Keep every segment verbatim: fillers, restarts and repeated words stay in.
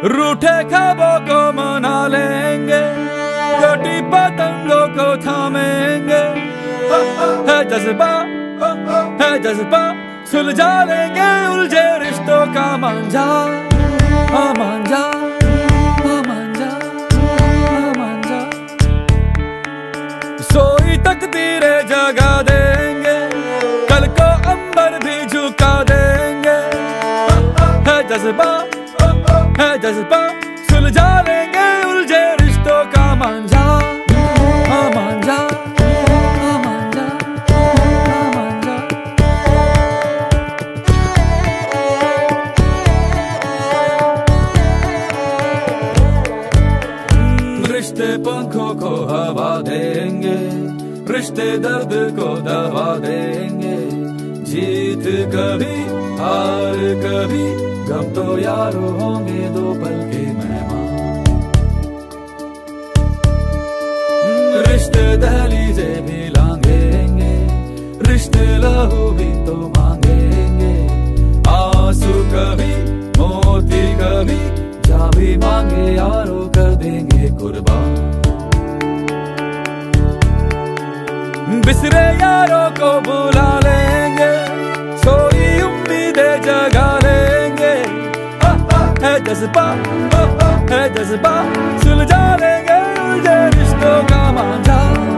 रूठे ख्वाबों को मना लेंगे, कटी पतंगों को थामेंगे। है जज्बा है जज्बा, सुलझा लेंगे उलझे रिश्तों का मांझा। हाँ मांझा, हाँ मांझा, हाँ मांझा। सोई तकदीरें जगा देंगे, कल को अंबर भी झुका देंगे। है जज्बा है जज्बा, सुलझा लेंगे उलझे रिश्तों का मांझा। हाँ मांझा, हाँ मांझा, हाँ मांझा। रिश्ते पंखों को हवा देंगे, रिश्ते दर्द को दवा देंगे। जीत कभी हार कभी, गम तो यारो होंगे दो पल के मेहमान। रिश्ते दहलीजे भी लांघेंगे, रिश्ते लहू भी तो मांगेंगे। आंसू कभी मोती कभी, जा भी मांगे यारो कर देंगे कुर्बान। बिसरे यारों को बुला लेंगे, सोई उम्मीदें जगा लेंगे। है जज्बा है जज्बा, सुलझा लेंगे उलझे रिश्तों का मांझा।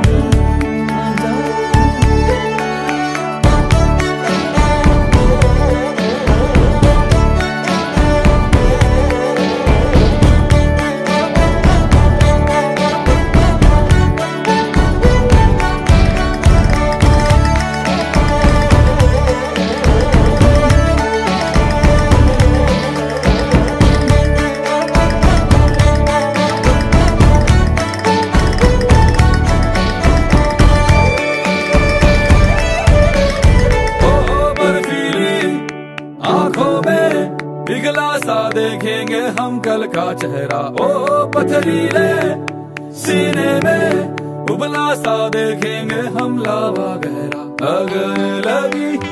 पिघला सा देखेंगे हम कल का चेहरा। ओ पथरीले सीने में उबला सा देखेंगे हम लावा गहरा। अगर लगी